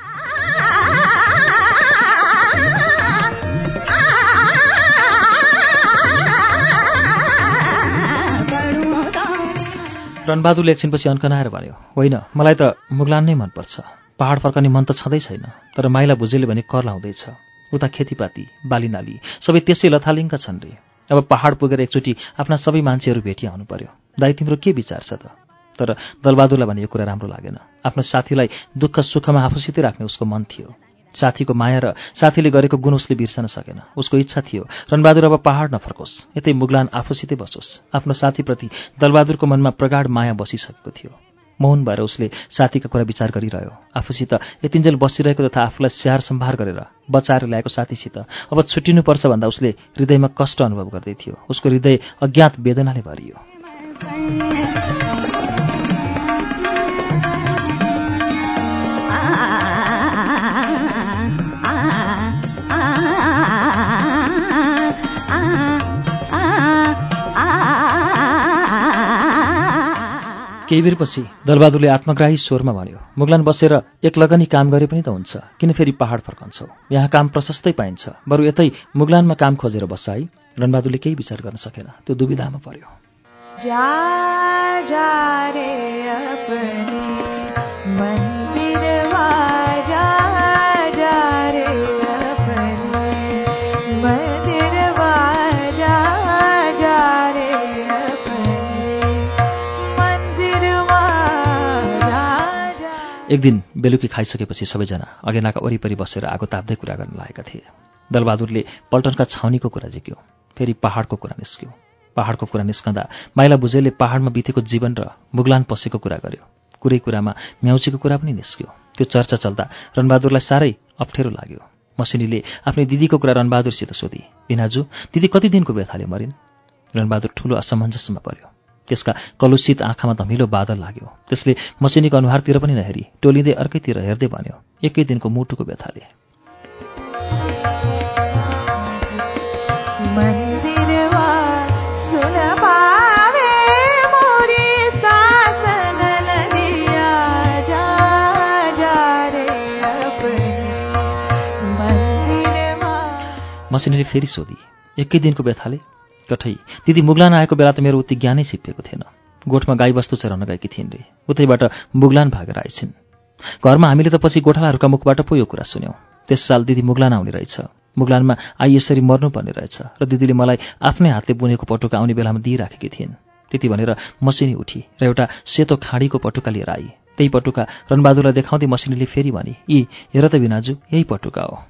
रणबहादुरले एकछिनपछि अन्कनाएर भन्यो, होइन, मलाई त मुगलान नै मनपर्छ। पहाड फर्कने मन त छँदै छैन, तर माइला भुजेले भने कर लाउँदैछ। उता खेतीपाती, बालीनाली सबै त्यसै लथालिङ्ग छन् रे। अब पहाड पुगेर एकचोटि आफ्ना सबै मान्छेहरू भेटी आउनु पर्यो। दाइ, तिम्रो के विचार छ त? तर दलबहादुरलाई भने यो कुरा राम्रो लागेन। आफ्नो साथीलाई दुःख सुखमा आफूसितै राख्ने उसको मन थियो। साथीको माया र साथीले गरेको गुण उसले बिर्सन सकेन। उसको इच्छा थियो रणबहादुर अब पहाड नफर्कोस्, यतै मुगलान आफूसितै बसोस्। आफ्नो साथीप्रति दलबहादुरको मनमा प्रगाढ माया बसिसकेको थियो। मौन भएर उसले साथीका कुरा विचार गरिरह्यो। आफूसित यतिन्जेल बसिरहेको तथा आफूलाई स्याहार सम्भार गरेर बचाएर ल्याएको साथीसित अब छुट्टिनुपर्छ भन्दा उसले हृदयमा कष्ट अनुभव गर्दै थियो। उसको हृदय अज्ञात वेदनाले भरियो। केही बेरपछि दलबहादुरले आत्मग्राही स्वरमा भन्यो, मुगलान बसेर एक लगनी काम गरे पनि त हुन्छ, किन फेरि पहाड फर्कन्छौ? यहाँ काम प्रशस्तै पाइन्छ, बरु यतै मुगलानमा काम खोजेर बस्छ है। रणबहादुरले केही विचार गर्न सकेन, त्यो दुविधामा पर्यो। एक दिन बेलुकी खाइसकेपछि सबैजना अगेनाका वरिपरि बसेर आगो ताप्दै कुरा गर्न लागेका थिए। दलबहादुरले पल्टनका छाउनीको कुरा जिक्यो, फेरि पहाडको कुरा निस्क्यो। पहाडको कुरा निस्कँदा माइला भुजेलले पहाडमा बितेको जीवन र मुगलान पसेको कुरा गर्यो। कुरै कुरामा म्याउचीको कुरा पनि निस्क्यो। त्यो चर्चा चल्दा रणबहादुरलाई साह्रै अप्ठ्यारो लाग्यो। मसिनीले आफ्नै दिदीको कुरा रणबहादुरसित सोधी, बिनाजु, दिदी कति दिनको व्यथाले मरिन्? रणबहादुर ठूलो असमञ्जसमा पर्यो। त्यसका कलुषित आँखामा धमिलो बादल लाग्यो। त्यसले मसिनीको अनुहारतिर पनि नहेरी टोलिँदै अर्कैतिर हेर्दै भन्यो, एकै दिनको मुटुको व्यथाले। मसिनीले फेरि सोधी, एकै दिनको व्यथाले? कठै, दिदी मुगलान आएको बेला त मेरो उति ज्ञानै छिप्पिएको थिएन। गोठमा गाईबस्तु चराउन गएकी थिइन् रे, उतैबाट मुगलान भागेर आइछिन्। घरमा हामीले त पछि गोठालाहरूका मुखबाट पो यो कुरा सुन्यौँ। त्यस साल दिदी मुगलान आउने रहेछ। मुगलानमा आई यसरी मर्नुपर्ने रहेछ र दिदीले मलाई आफ्नै हातले बुनेको पटुका आउने बेलामा दिइराखेकी थिइन्। त्यति भनेर मसिनी उठी र एउटा सेतो खाडीको पटुका लिएर आई। त्यही पटुका रणबहादुरलाई देखाउँदै मसिनीले फेरि भने, यी हेर त बिनाजु, यही पटुका हो।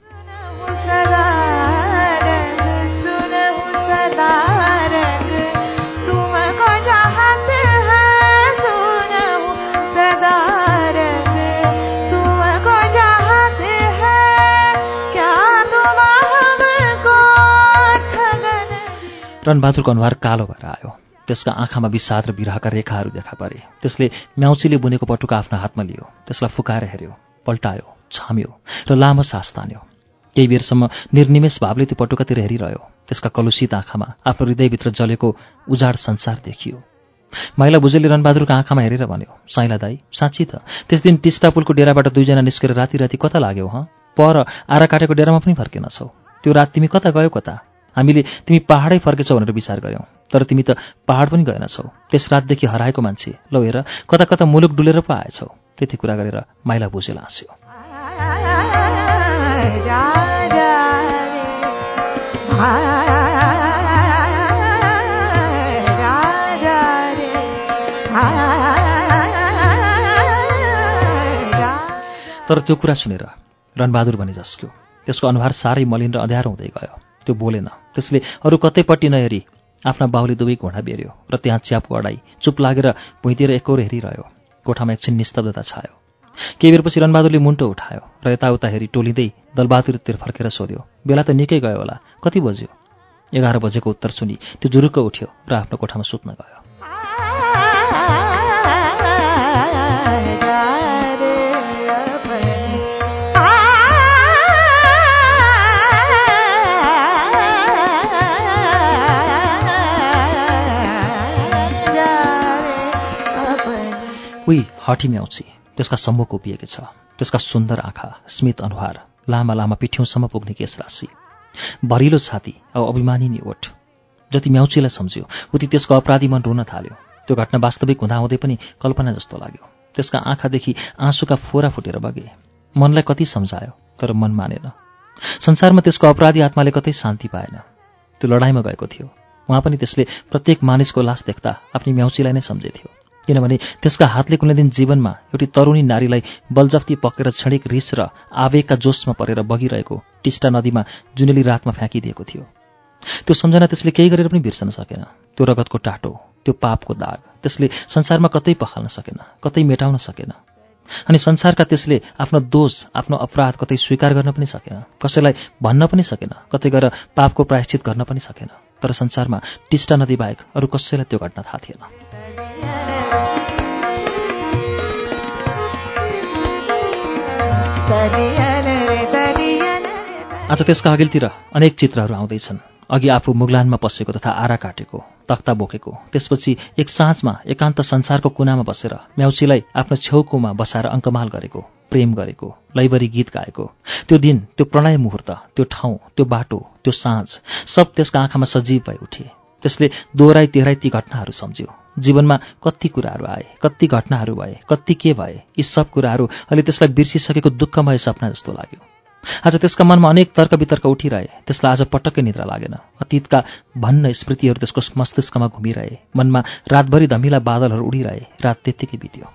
रणबहादुरको अनुहार कालो भएर आयो। त्यसका आँखामा विषाद र विरहका रेखाहरू देखा परे। त्यसले म्याउचीले बुनेको पटुका आफ्नो हातमा लियो, त्यसलाई फुकाएर हेऱ्यो, पल्टायो, छाम्यो र लामो सास तान्यो। केही बेरसम्म निर्निमेष भावले त्यो पटुकातिर हेरिरह्यो। त्यसका कलुषित आँखामा आफ्नो हृदयभित्र जलेको उजाड संसार देखियो। माइला भुजेलले रणबहादुरको आँखामा हेरेर भन्यो, साइला दाई, साँच्ची त त्यस दिन टिस्टापुलको डेराबाट दुईजना निस्केर राति राति कता लाग्यौ हँ? पर आरा काटेको डेरामा पनि फर्केनछौ। त्यो रात तिमी कता गयौ कता? हामीले तिमी पहाडै फर्केछौ भनेर विचार गर्यौं, तर तिमी त पहाड पनि गएनछौ। त्यस रातदेखि हराएको मान्छे, लौ हेर कता कता मुलुक डुलेर पो आएछौ। त्यति कुरा गरेर माइला भुजेल हाँस्यो। तर त्यो कुरा सुनेर रणबहादुर भने झस्क्यो। त्यसको अनुहार साह्रै मलिन र अँध्यारो हुँदै गयो। त्यो बोलेन। त्यसले अरू कतैपट्टि नहेरी आफ्ना बाहुले दुवै घोडा बेर्यो र त्यहाँ च्यापु अडाई चुप लागेर भुइँतिर एकौर हेरिरह्यो। कोठामा एकछिन निस्तब्धता छायो। केही बेरपछि रणबहादुरले मुन्टो उठायो र यताउता हेरी टोलिँदै दलबहादुरतिर फर्केर सोध्यो, बेला त निकै गयो होला, कति बज्यो? 11 बजेको उत्तर सुनि त्यो जुरुक्क उठ्यो र आफ्नो कोठामा सुत्न गयो। उही हठी म्याउँछी, त्यसका सम्मुख उभिएकी छ। त्यसका सुन्दर आँखा, स्मित अनुहार, लामा लामा पिठ्यौँसम्म पुग्ने केश राशि, भरिलो छाती औ अभिमानिनी ओठ। जति म्याउचीलाई सम्झ्यो उति त्यसको अपराधी मन रुन थाल्यो। त्यो घटना वास्तविक हुँदाहुँदै पनि कल्पना जस्तो लाग्यो। त्यसका आँखादेखि आँसुका फोरा फुटेर बगे। मनलाई कति सम्झायो तर मन मानेन। संसारमा त्यसको अपराधी आत्माले कतै शान्ति पाएन। त्यो लडाईँमा गएको थियो। उहाँ पनि त्यसले प्रत्येक मानिसको लास देख्दा आफ्नी म्याउचीलाई नै सम्झेथ्यो। किनभने त्यसका हातले कुनै दिन जीवनमा एउटी तरुणी नारीलाई बलजफ्ती पक्रेर क्षणिक रिस र आवेगका जोशमा परेर बगिरहेको टिस्टा नदीमा जुनेली रातमा फ्याँकिदिएको थियो। त्यो सम्झना त्यसले केही गरेर पनि बिर्सन सकेन। त्यो रगतको टाटो, त्यो पापको दाग त्यसले संसारमा कतै पखाल्न सकेन, कतै मेटाउन सकेन। अनि संसारका त्यसले आफ्नो दोष, आफ्नो अपराध कतै स्वीकार गर्न पनि सकेन, कसैलाई भन्न पनि सकेन, कतै गएर पापको प्रायश्चित गर्न पनि सकेन। तर संसारमा टिस्टा नदी बाहेक अरू कसैलाई त्यो घटना थाहा थिएन। आज त्यसका अघिल्तिर अनेक चित्रहरू आउँदैछन्। अघि आफू मुगलानमा पसेको तथा आरा काटेको, तख्ता बोकेको, त्यसपछि एक साँझमा एकान्त संसारको कुनामा बसेर म्याउचीलाई आफ्नो छेउकोमा बसाएर अङ्कमाल गरेको, प्रेम गरेको, लैबरी गीत गाएको, त्यो दिन, त्यो प्रणय मुहूर्त, त्यो ठाउँ, त्यो बाटो, त्यो साँझ, सब त्यसका आँखामा सजीव भई उठे। त्यसले दोहोराई तेह्राई ती घटनाहरू सम्झ्यो। जीवनमा कति कुराहरू आए, कति घटनाहरू भए, कति के भए, यी सब कुराहरू अहिले त्यसलाई बिर्सिसकेको दुःखमय सपना जस्तो लाग्यो। आज त्यसका मनमा अनेक तर्क वितर्क उठिरहे। त्यसलाई आज पटक्कै निद्रा लागेन। अतीतका भन्न स्मृतिहरू त्यसको मस्तिष्कमा घुमिरहे। मनमा रातभरि धमिला बादलहरू उडिरहे। रात त्यत्तिकै बित्यो।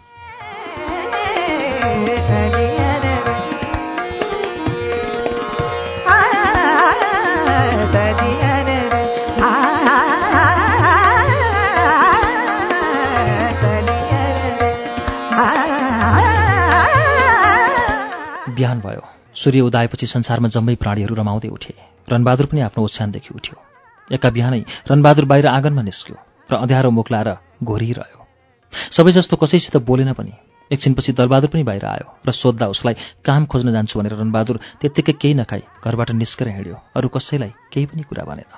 बिहान भयो। सूर्य उदाएपछि संसारमा जम्मै प्राणीहरू रमाउँदै उठे। रणबहादुर पनि आफ्नो ओछ्यानदेखि उठ्यो। एका बिहानै रणबहादुर बाहिर आँगनमा निस्क्यो र अँध्यारो मुख लाएर घोरिरह्यो। सबै जस्तो कसैसित बोलेन पनि। एकछिनपछि दलबहादुर पनि बाहिर आयो र सोद्धा उसलाई काम खोज्न जान्छु भनेर रणबहादुर त्यत्तिकै केही नखाई घरबाट निस्केर हिँड्यो। अरू कसैलाई केही पनि कुरा भनेन।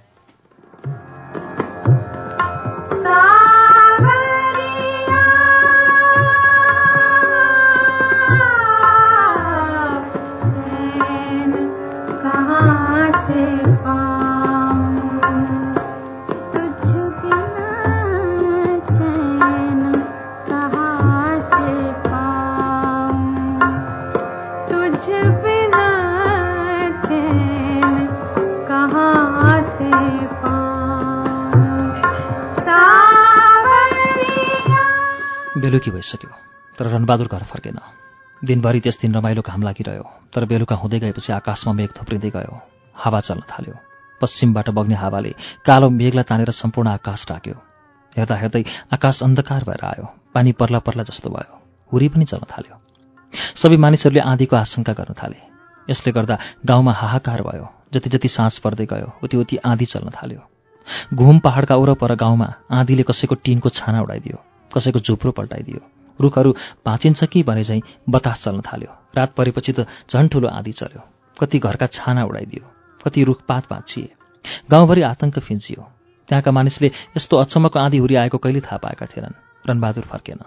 बेलुकी भइसक्यो तर रणबहादुर घर फर्केन। दिनभरि त्यस दिन रमाइलो घाम लागिरह्यो। तर बेलुका हुँदै गएपछि आकाशमा मेघ थुप्रिँदै गयो। हावा चल्न थाल्यो। पश्चिमबाट बग्ने हावाले कालो मेघलाई तानेर सम्पूर्ण आकाश ढाक्यो। हेर्दा हेर्दै आकाश अन्धकार भएर आयो। पानी पर्ला पर्ला जस्तो भयो। हुरी पनि चल्न थाल्यो। सबै मानिसहरूले आँधीको आशंका गर्न थाले। यसले गर्दा गाउँमा हाहाकार भयो। जति जति साँझ पर्दै गयो उति उति आँधी चल्न थाल्यो। घुम पहाडका वरपर गाउँमा आँधीले कसैको टिनको छाना उडाइदियो, कसैको झुप्रो पल्टाइदियो। रुखहरू भाँचिन्छ कि भने झैँ बतास चल्न थाल्यो। रात परेपछि त झन् ठुलो आँधी चल्यो। कति घरका छाना उडाइदियो, कति रुखपात भाँचिए। गाउँभरि आतंक फिन्जियो। त्यहाँका मानिसले यस्तो अचम्मको आँधी हुरी आएको कहिले थाहा पाएका थिएनन्। रणबहादुर फर्केन।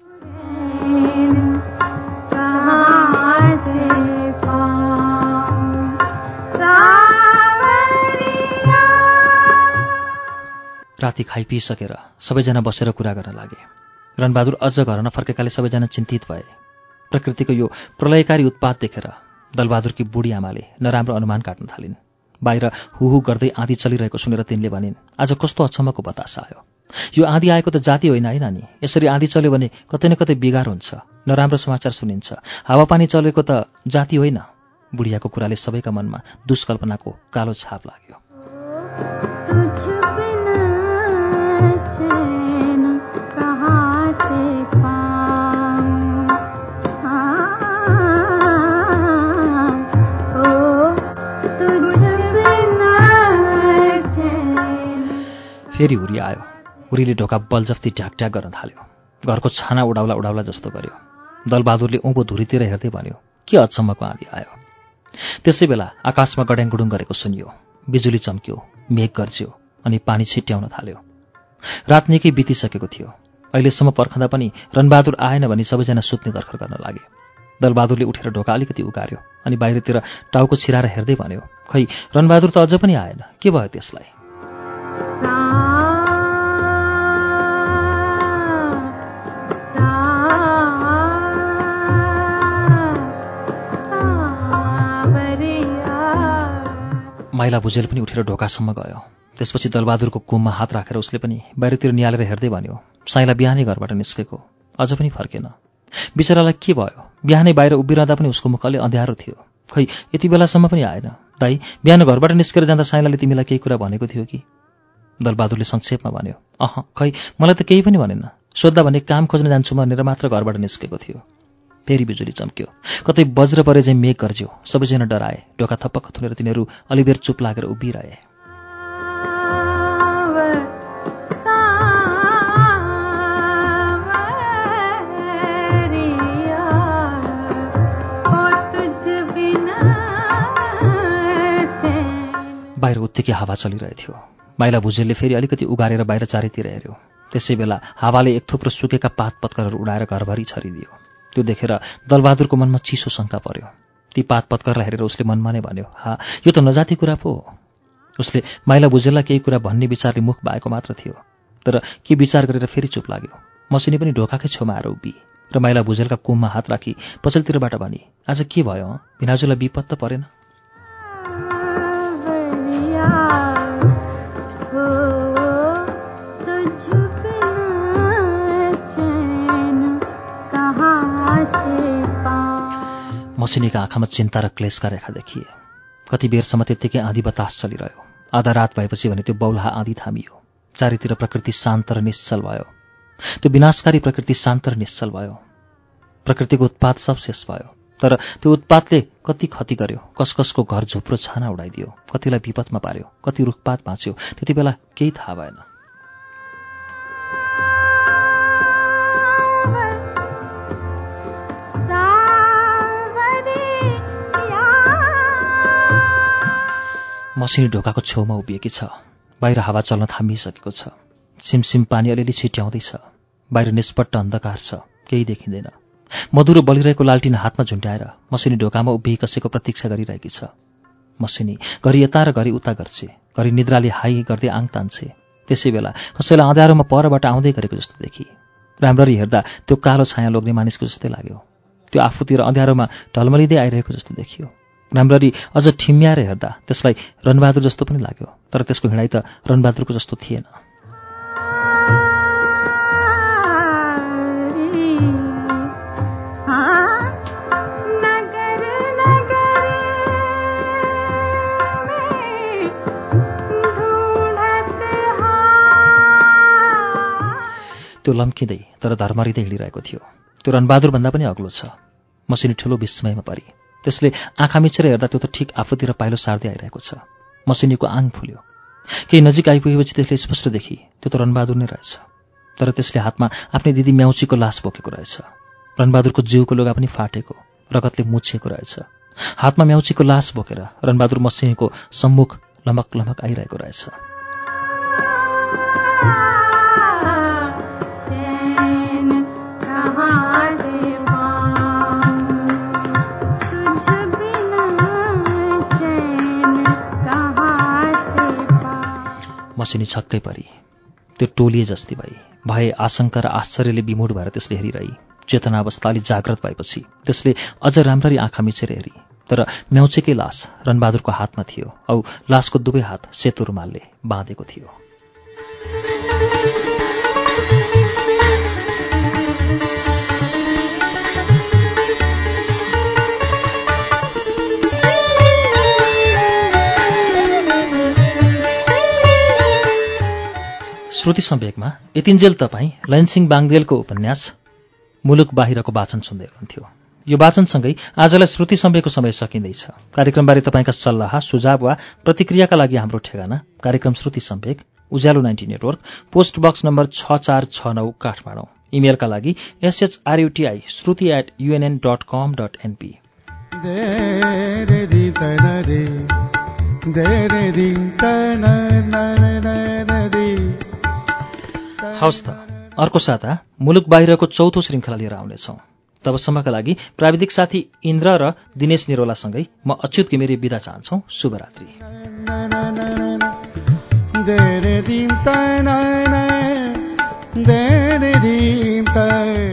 राति खाइपिसकेर सबैजना बसेर कुरा गर्न लागे। रणबहादुर अझ घर नफर्केकाले सबैजना चिन्तित भए। प्रकृतिको यो प्रलयकारी उत्पात देखेर दलबहादुरकी बुढी आमाले नराम्रो अनुमान काट्न थालिन्। बाहिर हुहु गर्दै आँधी चलिरहेको सुनेर तिनले भनिन्, आज कस्तो अचम्मको बतास आयो। यो आँधी आएको त जाति होइन है नानी। यसरी आँधी चल्यो भने कतै न कतै बिगार हुन्छ, नराम्रो समाचार सुनिन्छ। हावापानी चलेको त जाति होइन। बुढियाको कुराले सबैका मनमा दुष्कल्पनाको कालो छाप लाग्यो। फेरि हुरी आयो। हुरीले ढोका बलजफ्ती ढ्याकढ्याक गर्न थाल्यो। घरको छाना उडाउला उडाउला जस्तो गर्यो। दलबहादुरले उँभो धुरीतिर हेर्दै भन्यो, के अचम्मको आँधी आयो। त्यसै बेला आकाशमा गड्याङगुडुङ गरेको सुनियो। बिजुली चम्क्यो, मेघ गर्ज्यो अनि पानी छिट्याउन थाल्यो। रात निकै बितिसकेको थियो। अहिलेसम्म पर्खँदा पनि रणबहादुर आएन भनी सबैजना सुत्ने दर्खर गर्न लागे। दलबहादुरले उठेर ढोका अलिकति उगार्यो अनि बाहिरतिर टाउको छिराएर हेर्दै भन्यो, खै रणबहादुर त अझ पनि आएन, के भयो त्यसलाई। माइला भुजेल पनि उठेर ढोकासम्म गयो। त्यसपछि दलबहादुरको कुममा हात राखेर उसले पनि बाहिरतिर निहालेर हेर्दै भन्यो, साइला बिहानै घरबाट निस्केको, अझ पनि फर्केन। बिचरालाई के भयो। बिहानै बाहिर उभिरहँदा पनि उसको मुख अलि अँध्यारो थियो। खै यति बेलासम्म पनि आएन। दाइ, बिहान घरबाट निस्केर जाँदा साइलाले तिमीलाई केही कुरा भनेको थियो कि। दलबहादुरले संक्षेपमा भन्यो, खै मलाई त केही पनि भनेन। सोद्धा भने काम खोज्न जान्छु भनेर मात्र घरबाट निस्केको थियो। फेरि बिजुली चम्क्यो। कतै वज्र परे चाहिँ मेघ गर्ज्यो। सबैजना डराए। ढोका थपक्क थुनेर तिनीहरू अलिबेर चुप लागेर उभिरहे। बाहिर उत्तिकै हावा चलिरहेथ्यो। माइला भुजेलले फेरि अलिकति उगारेर बाहिर चारैतिर हेऱ्यो। त्यसै बेला हावाले एक थुप्रो सुकेका पात पत्करहरू उडाएर घरभरि छरिदियो। त्यो देखेर दलबहादुरको मनमा चिसो शङ्का पर्यो। ती पात पत्करलाई हेरेर उसले मनमा नै भन्यो, यो त नजाति कुरा पो हो। उसले माइला भुजेललाई केही कुरा भन्ने विचारले मुख बाएको मात्र थियो। तर के विचार गरेर फेरि चुप लाग्यो। मसिनी पनि ढोकाकै छेउमा आएर उभि र माइला भुजेलका कुममा हात राखी पछिल्लोतिरबाट भनी, आज के भयो, भिनाजुलाई विपद त परेन। मसिनीका आँखामा चिन्ता र क्लेशका रेखा देखिए। कति बेरसम्म त्यत्तिकै आँधी बतास चलिरह्यो। आधा रात भएपछि भने त्यो बौलाहा आँधी थामियो। चारैतिर प्रकृति शान्त र निश्चल भयो। त्यो विनाशकारी प्रकृति शान्त र निश्चल भयो। प्रकृतिको उत्पात सब शेष भयो। तर त्यो उत्पातले कति क्षति गर्यो। कसकसको घर झुप्रो छाना उडाइदियो, कतिलाई विपदमा पार्यो, कति रुखपात भाँच्यो। त्यति बेला केही थाहा भएन। मसिनी ढोकाको छेउमा उभिएकी छ। बाहिर हावा चल्न थामिसकेको छ। सिमसिम पानी अलिअलि छिट्याउँदैछ। बाहिर निष्पट्ट अन्धकार छ, केही देखिँदैन। मधुरो बलिरहेको लालटिन हातमा झुन्ड्याएर मसिनी ढोकामा उभिई कसैको प्रतीक्षा गरिरहेकी छ। मसिनी घरि यता र घरि उता गर्छे, घरि निद्राले हाई गर्दै आङ तान्छे। त्यसै बेला कसैलाई अँध्यारोमा परबाट आउँदै गरेको जस्तो देखी। राम्ररी हेर्दा त्यो कालो छाया लोग्ने मानिसको जस्तै लाग्यो। त्यो आफूतिर अँध्यारोमा ढलमलिँदै आइरहेको जस्तो देखियो। राम्ररी अझ ठिम्याएर हेर्दा त्यसलाई रणबहादुर जस्तो पनि लाग्यो। तर त्यसको हिँडाइ त रणबहादुरको जस्तो थिएन। त्यो लम्किँदै तर धर्मरिँदै हिँडिरहेको थियो। त्यो रणबहादुर भन्दा पनि अग्लो छ। मसिनी ठुलो विस्मयमा परी। त्यसले आँखा मिचेर हेर्दा त्यो त ठिक आफूतिर पाइलो सार्दै आइरहेको छ। मसिनीको आङ फुल्यो। केही नजिक आइपुगेपछि त्यसले स्पष्ट देखी त्यो त रणबहादुर नै रहेछ। तर त्यसले हातमा आफ्नै दिदी म्याउचीको लास बोकेको रहेछ। रणबहादुरको जिउको लुगा पनि फाटेको, रगतले मुछिएको रहेछ। हातमा म्याउचीको लास बोकेर रणबहादुर मसिनीको सम्मुख लमक लमक आइरहेको रहेछ। मसिनी छक्कै परी, त्यो टोलिए जस्ती भए आशंका र आश्चर्यले विमूढ भएर त्यसले हेरिरही। चेतनावस्था अलि जाग्रत भएपछि त्यसले अझ राम्ररी आँखा मिचेर हेरी, तर म्याउचेकै लास रणबहादुरको हातमा थियो औ लासको दुवै हात सेतो रुमालले बाँधेको थियो। श्रुति सम्वेकमा यतिन्जेल तपाईँ लैनसिंह बाङदेलको उपन्यास मुलुक बाहिरको वाचन सुन्दै हुनुहुन्थ्यो। यो वाचनसँगै आजलाई श्रुति सम्वेकको समय सकिँदैछ। कार्यक्रमबारे तपाईँका सल्लाह, सुझाव वा प्रतिक्रियाका लागि हाम्रो ठेगाना कार्यक्रम Shruti Sambek, Ujyaalo 90 network, post box number 6469 Kathmandu. इमेलका लागि shruti@unn.com.np। हवस् त, अर्को साता मुलुक बाहिरको चौथो श्रृङ्खला लिएर आउनेछौँ। तबसम्मका लागि प्राविधिक साथी इन्द्र र दिनेश निरोलासँगै म अच्युत घिमिरे बिदा चाहन्छौँ। शुभरात्रि।